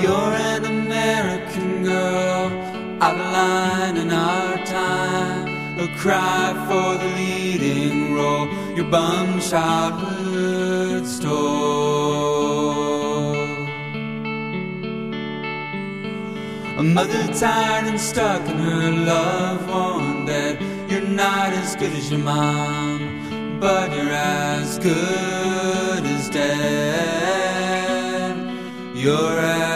You're an American girl, out of line in our time, a cry for the leading role, your bum childhood stole. A mother tired and stuck in her loved one dead. You're not as good as your mom, but you're as good as dead. You're